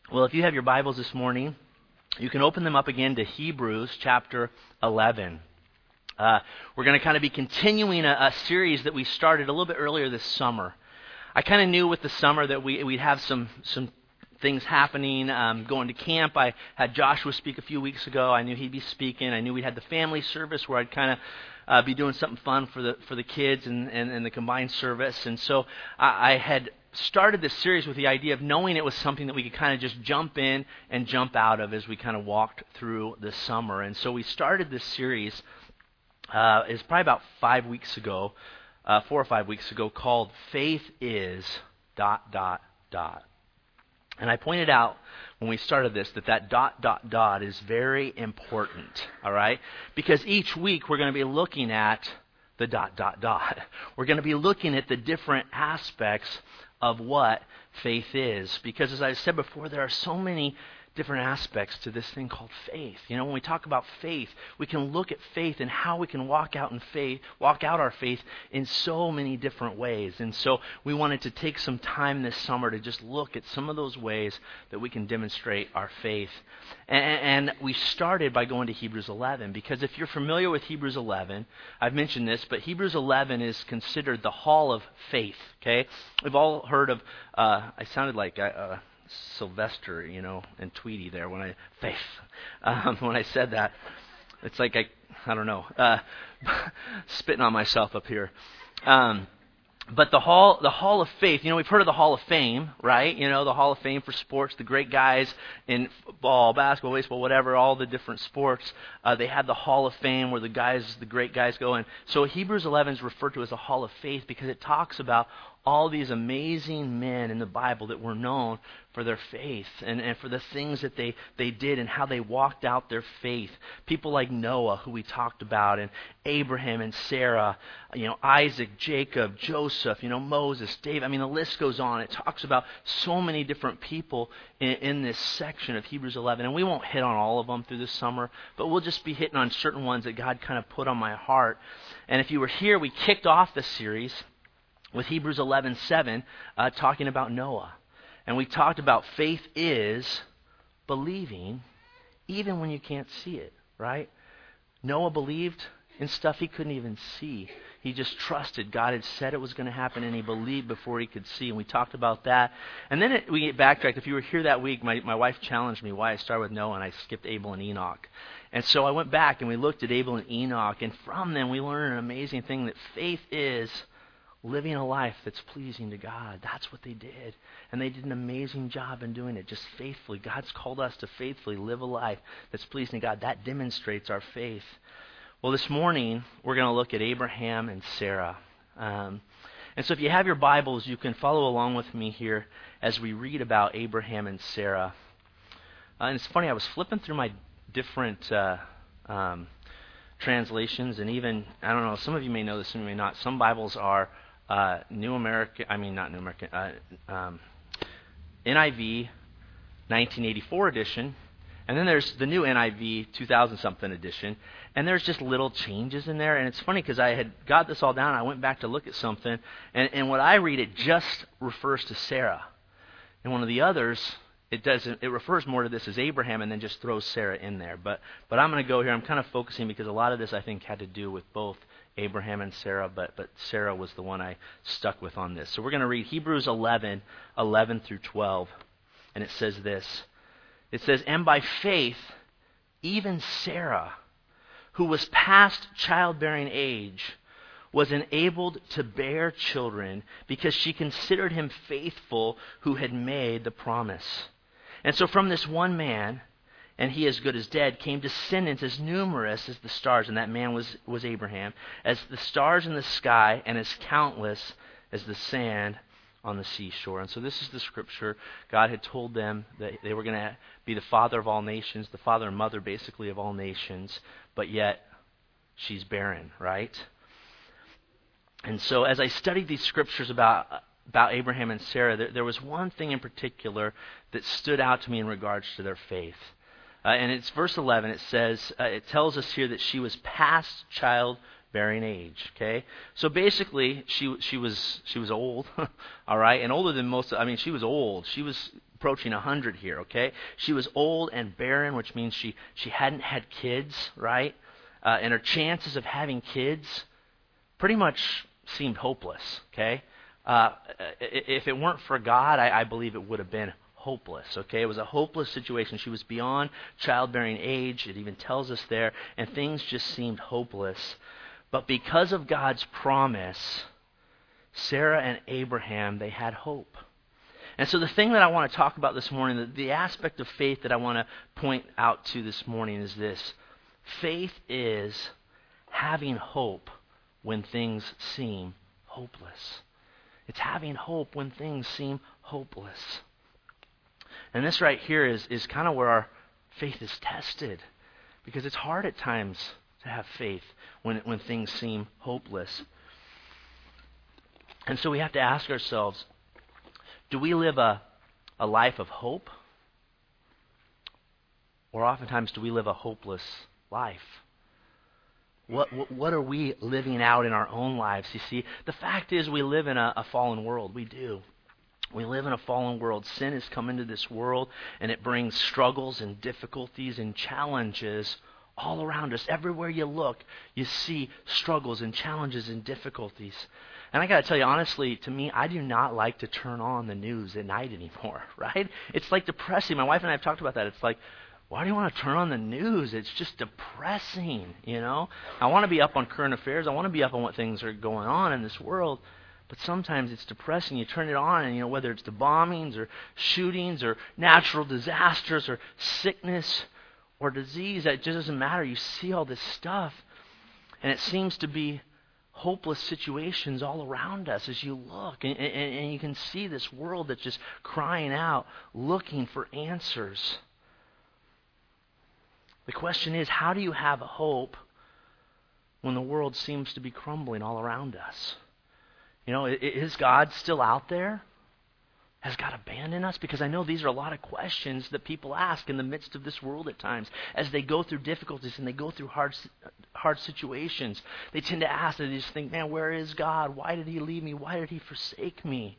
Well, if you have your Bibles this morning, you can open them up again to Hebrews chapter 11. We're going to kind of be continuing a series that we started a little bit earlier this summer. I kind of knew with the summer that we'd have some things happening, going to camp. I had Joshua speak a few weeks ago. I knew he'd be speaking. I knew we'd had the family service where I'd kind of be doing something fun for the kids and the combined service. And so I had started this series with the idea of knowing it was something that we could kind of just jump in and jump out of as we kind of walked through the summer. And so we started this series, it's probably about 5 weeks ago, 4 or 5 weeks ago, called Faith is ... And I pointed out when we started this that is very important, all right? Because each week we're going to be looking at the ... We're going to be looking at the different aspects of what faith is. Because as I said before, there are so many different aspects to this thing called faith. You know, when we talk about faith, we can look at faith and how we can walk out our faith in so many different ways. And so we wanted to take some time this summer to just look at some of those ways that we can demonstrate our faith. And we started by going to Hebrews 11, because if you're familiar with Hebrews 11, I've mentioned this, but Hebrews 11 is considered the hall of faith, okay? We've all heard of, I sounded like Sylvester, you know, and Tweety there when I said that. It's like I don't know, spitting on myself up here. But the hall of faith, you know, we've heard of the Hall of Fame, right? You know, the Hall of Fame for sports, the great guys in football, basketball, baseball, whatever, all the different sports. They had the Hall of Fame where the great guys go in. So Hebrews 11 is referred to as the Hall of Faith because it talks about all these amazing men in the Bible that were known for their faith and for the things that they did and how they walked out their faith. People like Noah, who we talked about, and Abraham and Sarah, you know, Isaac, Jacob, Joseph, you know, Moses, David. I mean, the list goes on. It talks about so many different people in this section of Hebrews 11. And we won't hit on all of them through this summer, but we'll just be hitting on certain ones that God kind of put on my heart. And if you were here, we kicked off the series with Hebrews 11:7, talking about Noah. And we talked about faith is believing even when you can't see it, right? Noah believed in stuff he couldn't even see. He just trusted. God had said it was going to happen, and he believed before he could see. And we talked about that. And then we get backtracked. If you were here that week, my wife challenged me why I started with Noah, and I skipped Abel and Enoch. And so I went back, and we looked at Abel and Enoch. And from them, we learned an amazing thing, that faith is living a life that's pleasing to God. That's what they did. And they did an amazing job in doing it, just faithfully. God's called us to faithfully live a life that's pleasing to God. That demonstrates our faith. Well, this morning, we're going to look at Abraham and Sarah. And so if you have your Bibles, you can follow along with me here as we read about Abraham and Sarah. And it's funny, I was flipping through my different translations, and even, I don't know, some of you may know this, some of you may not. Some Bibles are NIV 1984 edition, and then there's the new NIV 2000-something edition, and there's just little changes in there. And it's funny because I had got this all down, and I went back to look at something, and what I read, it just refers to Sarah. And one of the others, it doesn't. It refers more to this as Abraham and then just throws Sarah in there. But I'm going to go here. I'm kind of focusing because a lot of this, I think, had to do with both Abraham and Sarah, but Sarah was the one I stuck with on this. So we're going to read Hebrews 11 through 12, and it says this. It says, "And by faith, even Sarah, who was past childbearing age, was enabled to bear children because she considered him faithful who had made the promise. And so from this one man, and he as good as dead, came descendants as numerous as the stars," and that man was Abraham, "as the stars in the sky and as countless as the sand on the seashore." And so this is the scripture. God had told them that they were going to be the father of all nations, the father and mother basically of all nations, but yet she's barren, right? And so as I studied these scriptures about Abraham and Sarah, there was one thing in particular that stood out to me in regards to their faith. And it's verse 11. It says, it tells us here that she was past childbearing age. Okay, so basically she was old, all right, and older than most. I mean, she was old. She was approaching 100 here, okay? She was old and barren, which means she hadn't had kids, right? And her chances of having kids pretty much seemed hopeless, okay? If it weren't for God, I believe it would have been hopeless, okay? It was a hopeless situation. She was beyond childbearing age. It even tells us there, and things just seemed hopeless. But because of God's promise, Sarah and Abraham, they had hope. And so the thing that I want to talk about this morning, the aspect of faith that I want to point out to this morning is this. Faith is having hope when things seem hopeless. It's having hope when things seem hopeless. And this right here is kind of where our faith is tested, because it's hard at times to have faith when things seem hopeless. And so we have to ask ourselves, do we live a life of hope? Or oftentimes do we live a hopeless life? What are we living out in our own lives? You see, the fact is we live in a fallen world. We do. We live in a fallen world. Sin has come into this world, and it brings struggles and difficulties and challenges all around us. Everywhere you look, you see struggles and challenges and difficulties. And I got to tell you, honestly, to me, I do not like to turn on the news at night anymore, right? It's like depressing. My wife and I have talked about that. It's like, why do you want to turn on the news? It's just depressing, you know? I want to be up on current affairs. I want to be up on what things are going on in this world. But sometimes it's depressing. You turn it on, and, you know, whether it's the bombings or shootings or natural disasters or sickness or disease, it just doesn't matter. You see all this stuff, and it seems to be hopeless situations all around us as you look. And you can see this world that's just crying out, looking for answers. The question is, how do you have hope when the world seems to be crumbling all around us? You know, is God still out there? Has God abandoned us? Because I know these are a lot of questions that people ask in the midst of this world at times. As they go through difficulties and they go through hard situations, they tend to ask, they just think, man, where is God? Why did He leave me? Why did He forsake me?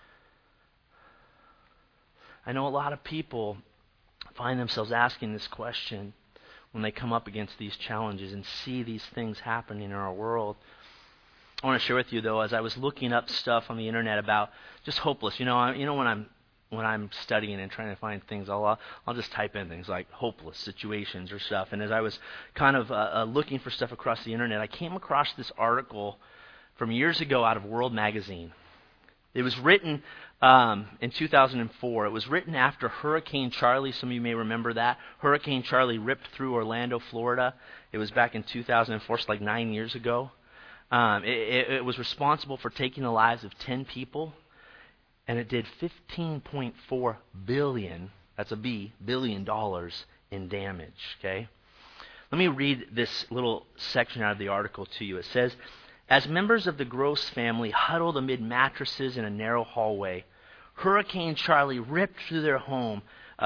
I know a lot of people find themselves asking this question when they come up against these challenges and see these things happening in our world. I want to share with you, though, as I was looking up stuff on the internet about just hopeless. You know, when I'm studying and trying to find things, I'll just type in things like hopeless situations or stuff. And as I was kind of looking for stuff across the internet, I came across this article from years ago out of World Magazine. It was written in 2004. It was written after Hurricane Charlie. Some of you may remember that. Hurricane Charlie ripped through Orlando, Florida. It was back in 2004, so like 9 years ago. It was responsible for taking the lives of 10 people, and it did $15.4 billion, that's a B, $billion in damage, okay? Let me read this little section out of the article to you. It says, as members of the Gross family huddled amid mattresses in a narrow hallway, Hurricane Charlie ripped their home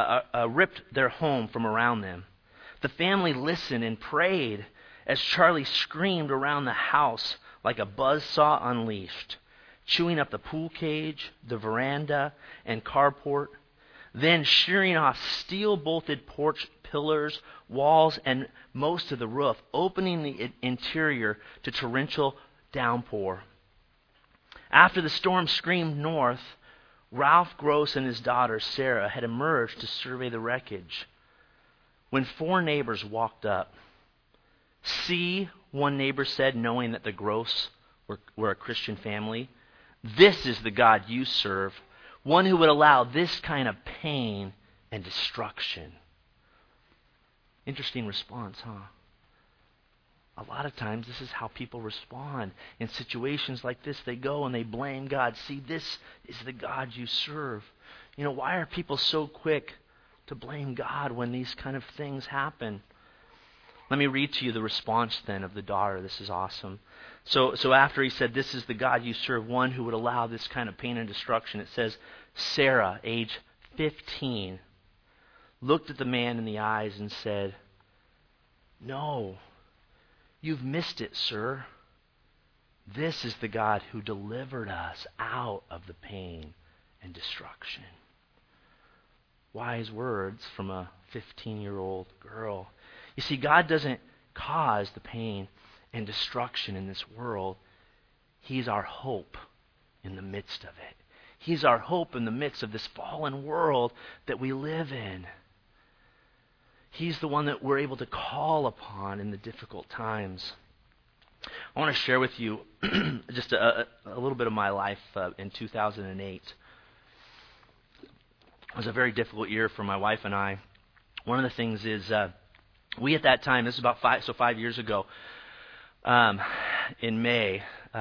from around them. The family listened and prayed as Charlie screamed around the house like a buzzsaw unleashed, chewing up the pool cage, the veranda, and carport, then shearing off steel-bolted porch pillars, walls, and most of the roof, opening the interior to torrential downpour. After the storm screamed north, Ralph Gross and his daughter Sarah had emerged to survey the wreckage when 4 neighbors walked up. See, one neighbor said, knowing that the Gross were a Christian family, this is the God you serve, one who would allow this kind of pain and destruction. Interesting response, huh? A lot of times this is how people respond. In situations like this, they go and they blame God. See, this is the God you serve. You know, why are people so quick to blame God when these kind of things happen? Let me read to you the response then of the daughter. This is awesome. So after he said, this is the God you serve, one who would allow this kind of pain and destruction, it says, Sarah, age 15, looked at the man in the eyes and said, no, you've missed it, sir. This is the God who delivered us out of the pain and destruction. wise words from a 15-year-old girl. You see, God doesn't cause the pain and destruction in this world. He's our hope in the midst of it. He's our hope in the midst of this fallen world that we live in. He's the one that we're able to call upon in the difficult times. I want to share with you just a little bit of my life in 2008. It was a very difficult year for my wife and I. One of the things is we at that time, this is about 5 years ago, in May,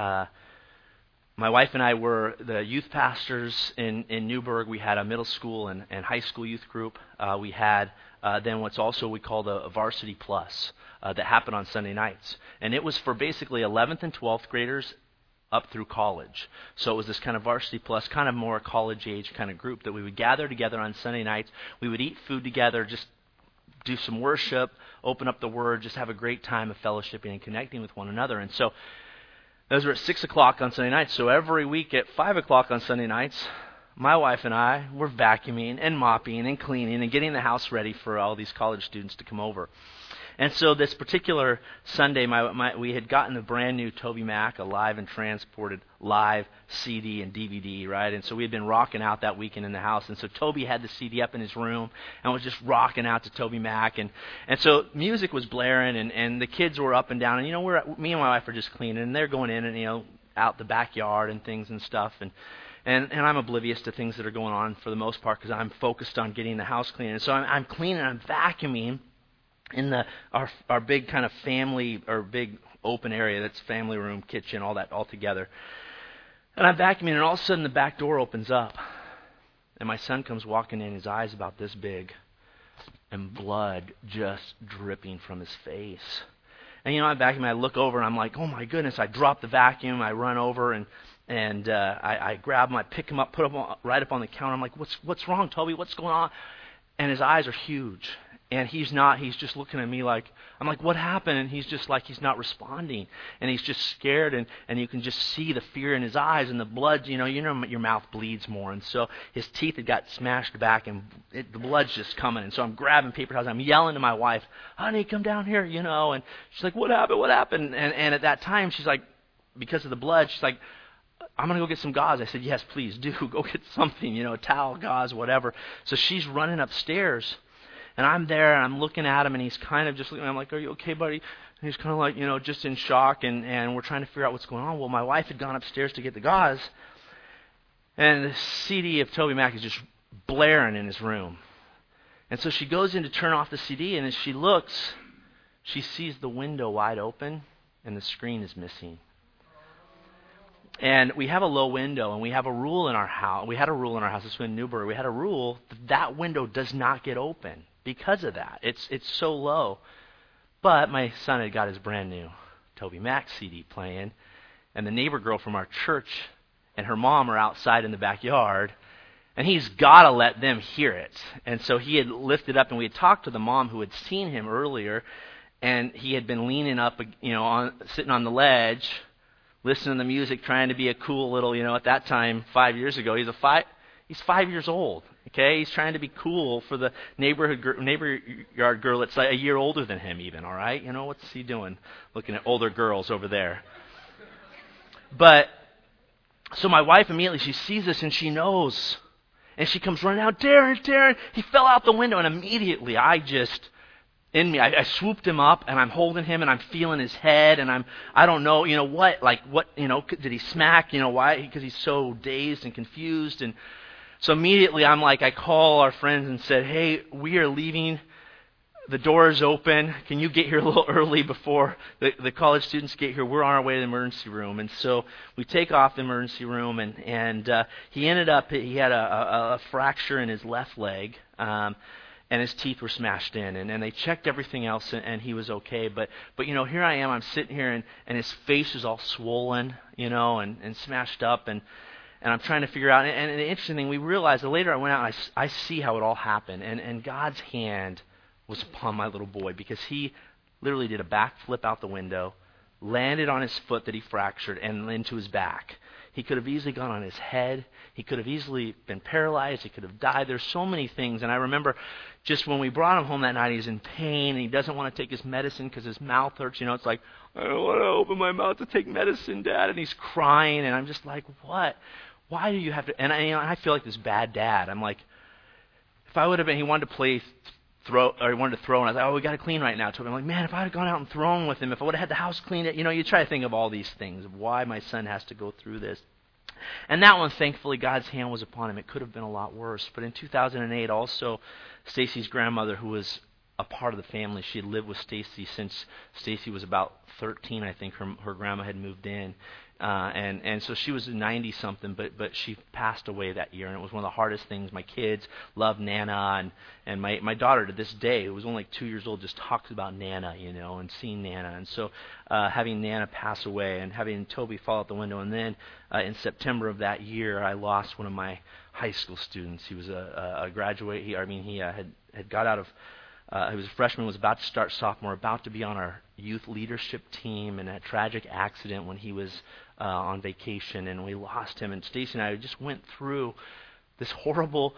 my wife and I were the youth pastors in Newburgh. We had a middle school and high school youth group. We had then what's also we call a Varsity Plus that happened on Sunday nights. And it was for basically 11th and 12th graders up through college. So it was this kind of Varsity Plus, kind of more college age kind of group that we would gather together on Sunday nights. We would eat food together, just do some worship, open up the Word, just have a great time of fellowshipping and connecting with one another. And so those were at 6 o'clock on Sunday nights. So every week at 5 o'clock on Sunday nights, my wife and I were vacuuming and mopping and cleaning and getting the house ready for all these college students to come over. And so this particular Sunday, we had gotten a brand new TobyMac, a live and transported live CD and DVD, right? And so we had been rocking out that weekend in the house. And so Toby had the CD up in his room and was just rocking out to TobyMac. And so music was blaring and the kids were up and down. And, me and my wife are just cleaning and they're going in and, out the backyard and things and stuff. And I'm oblivious to things that are going on for the most part because I'm focused on getting the house clean. And so I'm cleaning, I'm vacuuming in our big kind of family, or big open area that's family room, kitchen, all that all together. And I'm vacuuming, and all of a sudden the back door opens up. And my son comes walking in, his eyes about this big, and blood just dripping from his face. And I'm vacuuming, I look over, and I'm like, oh my goodness, I drop the vacuum, I run over, and I grab him, I pick him up, put him right up on the counter. I'm like, what's wrong, Toby? What's going on? And his eyes are huge. And he's just looking at me like, I'm like, what happened? And he's just like, he's not responding. And he's just scared, and you can just see the fear in his eyes, and the blood, your mouth bleeds more. And so his teeth had got smashed back, and the blood's just coming. And so I'm grabbing paper towels, I'm yelling to my wife, honey, come down here, And she's like, what happened? And at that time, she's like, because of the blood, she's like, I'm going to go get some gauze. I said, yes, please do. Go get something, a towel, gauze, whatever. So she's running upstairs. And I'm there, and I'm looking at him, and he's kind of just looking. I'm like, are you okay, buddy? And he's kind of like, just in shock, and we're trying to figure out what's going on. Well, my wife had gone upstairs to get the gauze, and the CD of TobyMac is just blaring in his room. And so she goes in to turn off the CD, and as she looks, she sees the window wide open, and the screen is missing. And we have a low window, and we have a rule in our house. We had a rule in our house. This was in Newburgh. We had a rule that window does not get open. Because of that, it's so low. But my son had got his brand new TobyMac CD playing, and the neighbor girl from our church and her mom are outside in the backyard, and he's got to let them hear it. And so he had lifted up, and we had talked to the mom who had seen him earlier, and he had been leaning up, sitting on the ledge, listening to the music, trying to be a cool little, at that time, 5 years ago, he's 5 years old. Okay, he's trying to be cool for the neighbor yard girl that's like a year older than him even, all right? What's he doing looking at older girls over there? But, so my wife immediately, she sees this and she knows. And she comes running out, Darren, he fell out the window. And immediately I swooped him up and I'm holding him and I'm feeling his head and I don't know, did he smack, why? Because he's so dazed and confused. And so immediately I call our friends and said, hey, we are leaving. The door is open. Can you get here a little early before the college students get here? We're on our way to the emergency room. And so we take off the emergency room, and he ended up, he had a fracture in his left leg, and his teeth were smashed in. And they checked everything else, and he was okay. But here I am. I'm sitting here, and his face is all swollen, and smashed up, and I'm trying to figure out. And the interesting thing, we realized that later I went out and I see how it all happened. And God's hand was upon my little boy because he literally did a backflip out the window, landed on his foot that he fractured, and into his back. He could have easily gone on his head. He could have easily been paralyzed. He could have died. There's so many things. And I remember just when we brought him home that night, he's in pain, and he doesn't want to take his medicine because his mouth hurts. It's like, I don't want to open my mouth to take medicine, Dad. And he's crying, and I'm just like, what? Why do you have to? And I feel like this bad dad. I'm like, if I would have been, he wanted to play throw, or he wanted to throw, and I was like, we got to clean right now. I'm like, man, if I had gone out and thrown with him, if I would have had the house cleaned, you try to think of all these things, of why my son has to go through this. And that one, thankfully, God's hand was upon him. It could have been a lot worse. But in 2008, also, Stacy's grandmother, who was a part of the family, she had lived with Stacy since Stacy was about 13, I think. Her grandma had moved in. And so she was 90-something, but she passed away that year, and it was one of the hardest things. My kids loved Nana, and my daughter to this day, who was only like 2 years old, just talks about Nana, and seeing Nana. And so having Nana pass away and having Toby fall out the window, and then in September of that year, I lost one of my high school students. He was a graduate. He had got out of he was a freshman, was about to start sophomore, about to be on our youth leadership team, in a tragic accident when he was on vacation, and we lost him. And Stacy and I just went through this horrible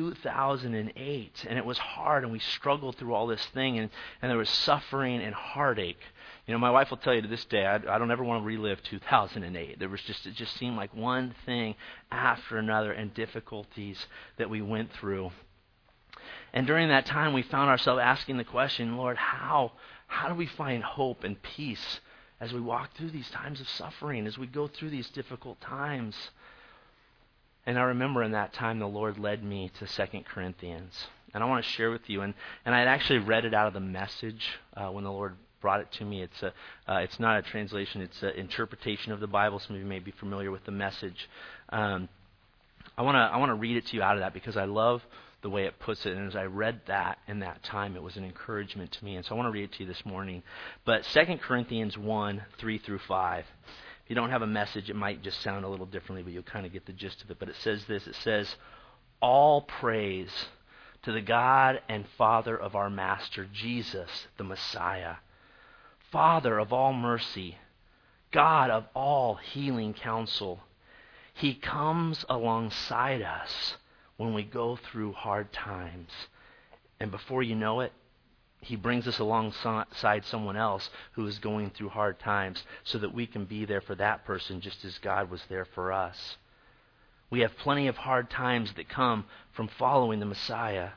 2008, and it was hard, and we struggled through all this thing, and there was suffering and heartache. My wife will tell you to this day, I don't ever want to relive 2008. It just seemed like one thing after another, and difficulties that we went through. And during that time, we found ourselves asking the question, Lord, how do we find hope and peace as we walk through these times of suffering, as we go through these difficult times? And I remember in that time, the Lord led me to 2 Corinthians. And I want to share with you, and I had actually read it out of the Message when the Lord brought it to me. It's not a translation, it's an interpretation of the Bible. Some of you may be familiar with the Message. I want to read it to you out of that because I love the way it puts it. And as I read that in that time, it was an encouragement to me. And so I want to read it to you this morning. But 2 Corinthians 1, 3 through 5. If you don't have a Message, it might just sound a little differently, but you'll kind of get the gist of it. But it says this. It says, all praise to the God and Father of our Master, Jesus, the Messiah, Father of all mercy, God of all healing counsel. He comes alongside us when we go through hard times. And before you know it, He brings us alongside someone else who is going through hard times so that we can be there for that person just as God was there for us. We have plenty of hard times that come from following the Messiah,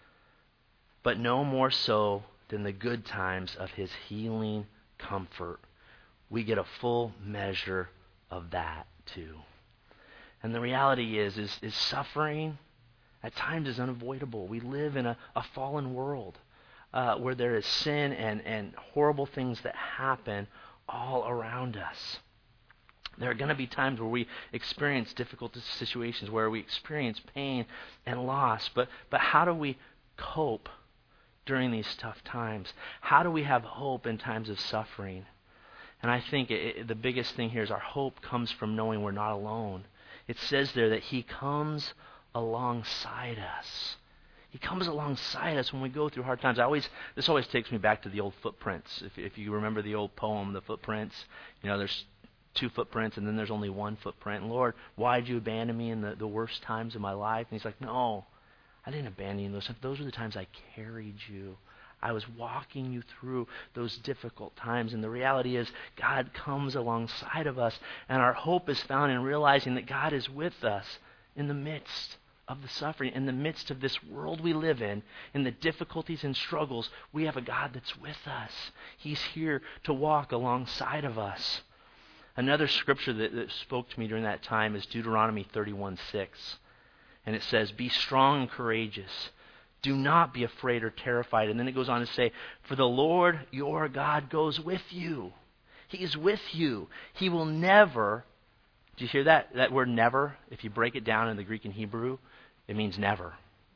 but no more so than the good times of His healing comfort. We get a full measure of that too. And the reality is suffering at times is unavoidable. We live in a fallen world where there is sin and horrible things that happen all around us. There are going to be times where we experience difficult situations, where we experience pain and loss. But how do we cope during these tough times? How do we have hope in times of suffering? And I think the biggest thing here is our hope comes from knowing we're not alone. It says there that He comes alongside us. He comes alongside us when we go through hard times. This always takes me back to the old footprints. If you remember the old poem, The Footprints, there's 2 footprints and then there's only 1 footprint. And Lord, why did you abandon me in the worst times of my life? And He's like, no, I didn't abandon you in those times. Those are the times I carried you. I was walking you through those difficult times. And the reality is God comes alongside of us, and our hope is found in realizing that God is with us in the midst of the suffering, in the midst of this world we live in the difficulties and struggles. We have a God that's with us. He's here to walk alongside of us. Another scripture that spoke to me during that time is Deuteronomy 31:6. And it says, be strong and courageous. Do not be afraid or terrified. And then it goes on to say, for the Lord your God goes with you. He is with you. He will never, do you hear that? That word never, if you break it down in the Greek and Hebrew, it means never.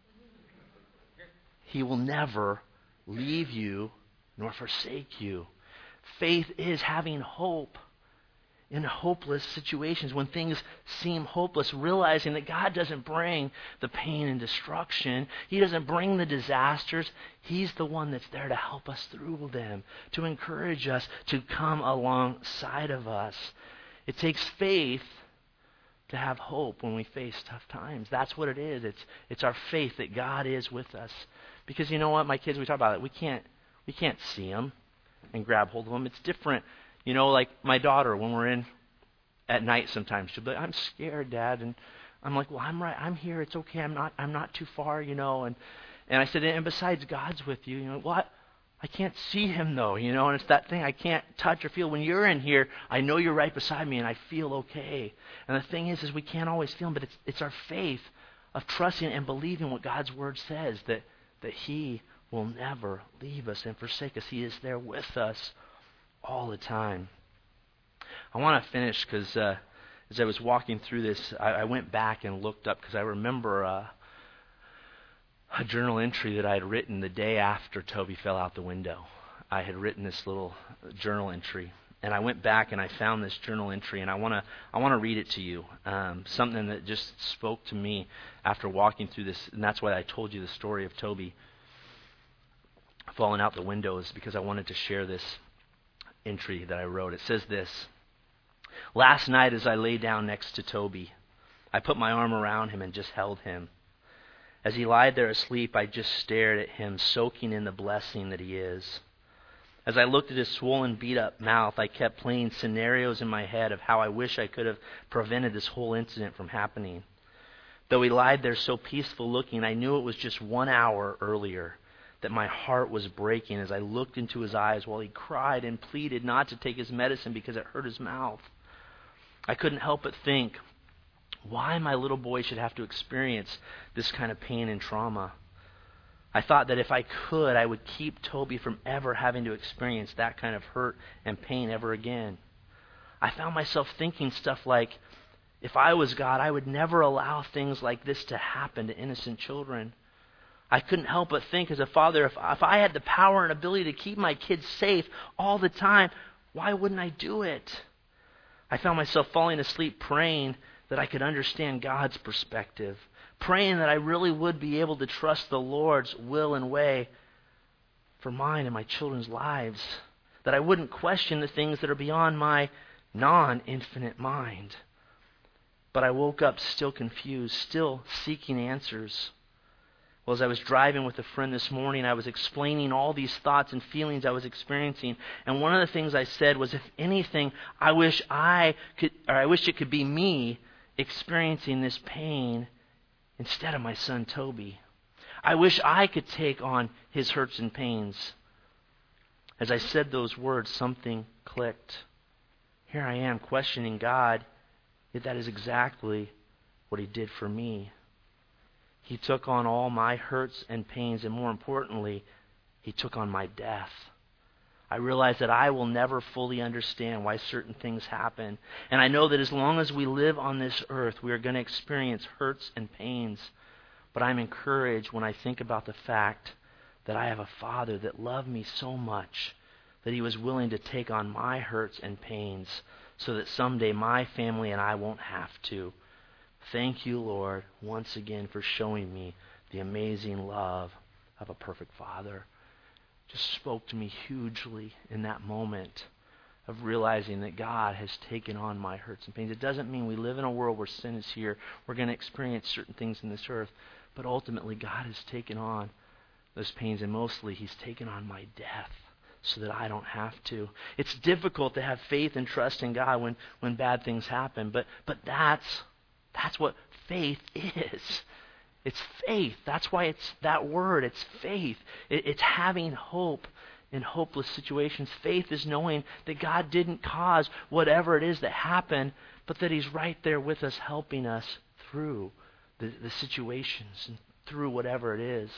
He will never leave you nor forsake you. Faith is having hope in hopeless situations, when things seem hopeless, realizing that God doesn't bring the pain and destruction. He doesn't bring the disasters. He's the one that's there to help us through them, to encourage us, to come alongside of us. It takes faith to have hope when we face tough times. That's what it is. It's our faith that God is with us. Because you know what, my kids, we talk about it. We can't see Him and grab hold of Him. It's different. You know, like my daughter, when we're in at night sometimes, she'll be like, I'm scared, Dad. And I'm like, well, I'm right. I'm here. It's okay. I'm not too far, you know. And I said, and besides, God's with you. You know, well, I can't see Him though, you know, and it's that thing I can't touch or feel. When you're in here, I know you're right beside me and I feel okay. And the thing is we can't always feel Him, but it's our faith of trusting and believing what God's Word says, that He will never leave us and forsake us. He is there with us all the time. I want to finish because as I was walking through this, I went back and looked up because I remember a journal entry that I had written the day after Toby fell out the window. I had written this little journal entry, and I went back and I found this journal entry, and I want to read it to you. Something that just spoke to me after walking through this, and that's why I told you the story of Toby falling out the window, is because I wanted to share this entry that I wrote. It says this: last night as I lay down next to Toby, I put my arm around him and just held him. As he lied there asleep, I just stared at him, soaking in the blessing that he is. As I looked at his swollen, beat-up mouth, I kept playing scenarios in my head of how I wish I could have prevented this whole incident from happening. Though he lied there so peaceful looking, I knew it was just 1 hour earlier that my heart was breaking as I looked into his eyes while he cried and pleaded not to take his medicine because it hurt his mouth. I couldn't help but think, why my little boy should have to experience this kind of pain and trauma. I thought that if I could, I would keep Toby from ever having to experience that kind of hurt and pain ever again. I found myself thinking stuff like, if I was God, I would never allow things like this to happen to innocent children. I couldn't help but think as a father, if I had the power and ability to keep my kids safe all the time, why wouldn't I do it? I found myself falling asleep praying that I could understand God's perspective, praying that I really would be able to trust the Lord's will and way for mine and my children's lives, that I wouldn't question the things that are beyond my non-infinite mind. But I woke up still confused, still seeking answers. Well, as I was driving with a friend this morning, I was explaining all these thoughts and feelings I was experiencing. And one of the things I said was, if anything, I wish it could be me experiencing this pain instead of my son Toby. I wish I could take on his hurts and pains. As I said those words, something clicked. Here I am questioning God, yet that is exactly what He did for me. He took on all my hurts and pains, and more importantly, He took on my death. I realize that I will never fully understand why certain things happen. And I know that as long as we live on this earth, we are going to experience hurts and pains. But I'm encouraged when I think about the fact that I have a Father that loved me so much that He was willing to take on my hurts and pains so that someday my family and I won't have to. Thank you, Lord, once again for showing me the amazing love of a perfect Father. Just spoke to me hugely in that moment of realizing that God has taken on my hurts and pains. It doesn't mean we live in a world where sin is here. We're going to experience certain things in this earth. But ultimately, God has taken on those pains, and mostly He's taken on my death so that I don't have to. It's difficult to have faith and trust in God when bad things happen, but that's what faith is. It's faith. That's why it's that word. It's faith. It's having hope in hopeless situations. Faith is knowing that God didn't cause whatever it is that happened, but that He's right there with us, helping us through the situations and through whatever it is.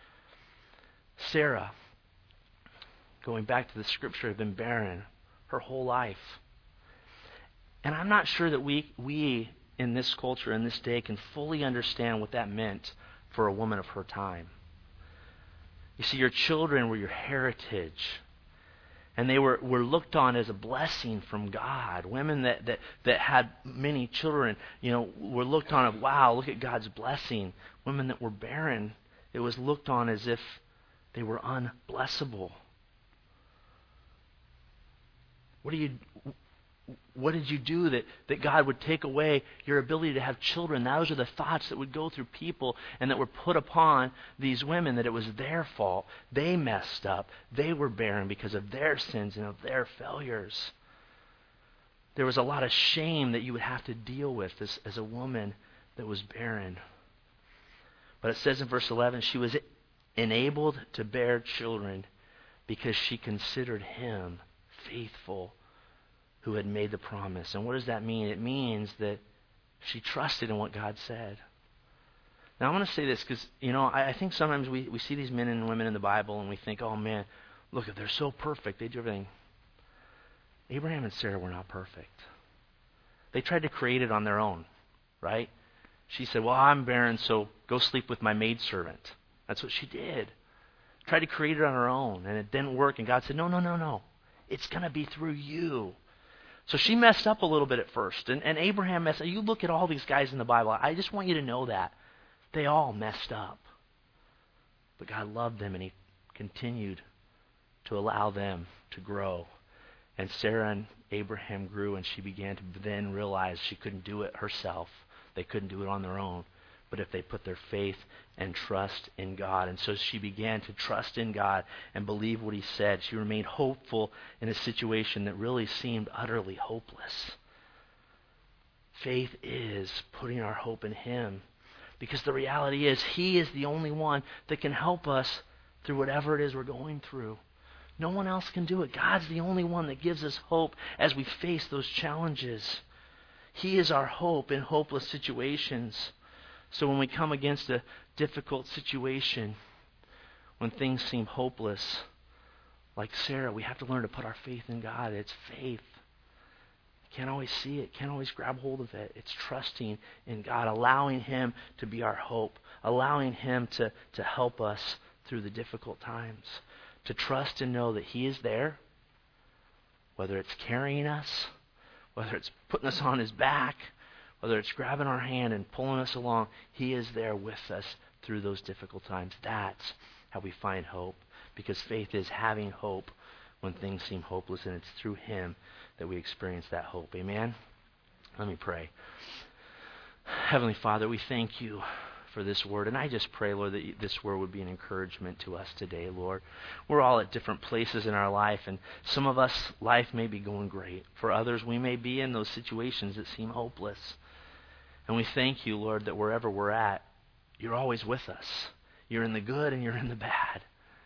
Sarah, going back to the scripture, had been barren her whole life. And I'm not sure that we in this culture, in this day, can fully understand what that meant for a woman of her time. You see, your children were your heritage. And they were looked on as a blessing from God. Women that had many children, were looked on as, wow, look at God's blessing. Women that were barren, it was looked on as if they were unblessable. What did you do that God would take away your ability to have children? Those are the thoughts that would go through people and that were put upon these women, that it was their fault. They messed up. They were barren because of their sins and of their failures. There was a lot of shame that you would have to deal with as a woman that was barren. But it says in verse 11, she was enabled to bear children because she considered him faithful who had made the promise. And what does that mean? It means that she trusted in what God said. Now, I want to say this because, I think sometimes we see these men and women in the Bible and we think, oh man, look, they're so perfect. They do everything. Abraham and Sarah were not perfect. They tried to create it on their own, right? She said, well, I'm barren, so go sleep with my maidservant. That's what she did. Tried to create it on her own, and it didn't work. And God said, no. It's going to be through you. So she messed up a little bit at first. And Abraham messed up. You look at all these guys in the Bible. I just want you to know that. They all messed up. But God loved them, and he continued to allow them to grow. And Sarah and Abraham grew, and she began to then realize she couldn't do it herself. They couldn't do it on their own. But if they put their faith and trust in God. And so she began to trust in God and believe what he said. She remained hopeful in a situation that really seemed utterly hopeless. Faith is putting our hope in him. Because the reality is, he is the only one that can help us through whatever it is we're going through. No one else can do it. God's the only one that gives us hope as we face those challenges. He is our hope in hopeless situations. So when we come against a difficult situation, when things seem hopeless, like Sarah, we have to learn to put our faith in God. It's faith. Can't always see it, can't always grab hold of it. It's trusting in God, allowing him to be our hope, allowing him to help us through the difficult times, to trust and know that he is there, whether it's carrying us, whether it's putting us on his back, whether it's grabbing our hand and pulling us along, he is there with us through those difficult times. That's how we find hope, because faith is having hope when things seem hopeless, and it's through him that we experience that hope. Amen? Let me pray. Heavenly Father, we thank you for this word, and I just pray, Lord, that this word would be an encouragement to us today, Lord. We're all at different places in our life, and some of us, life may be going great. For others, we may be in those situations that seem hopeless. And we thank you, Lord, that wherever we're at, you're always with us. You're in the good and you're in the bad.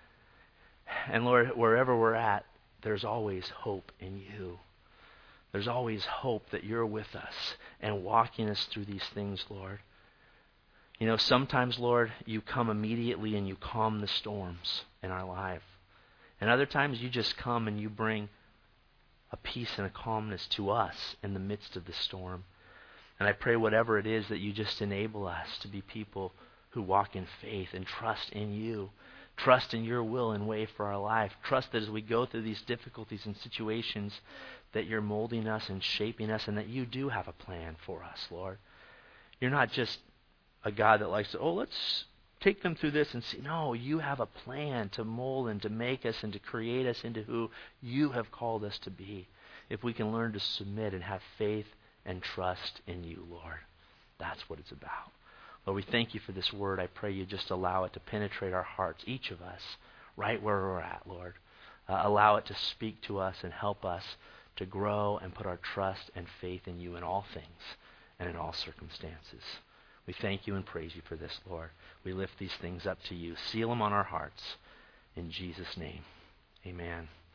And Lord, wherever we're at, there's always hope in you. There's always hope that you're with us and walking us through these things, Lord. Sometimes, Lord, you come immediately and you calm the storms in our life. And other times you just come and you bring a peace and a calmness to us in the midst of the storm. And I pray whatever it is that you just enable us to be people who walk in faith and trust in you. Trust in your will and way for our life. Trust that as we go through these difficulties and situations that you're molding us and shaping us, and that you do have a plan for us, Lord. You're not just a God that likes to, let's take them through this and see. No, you have a plan to mold and to make us and to create us into who you have called us to be. If we can learn to submit and have faith and trust in you, Lord. That's what it's about. Lord, we thank you for this word. I pray you just allow it to penetrate our hearts, each of us, right where we're at, Lord. Allow it to speak to us and help us to grow and put our trust and faith in you in all things and in all circumstances. We thank you and praise you for this, Lord. We lift these things up to you. Seal them on our hearts. In Jesus' name, amen.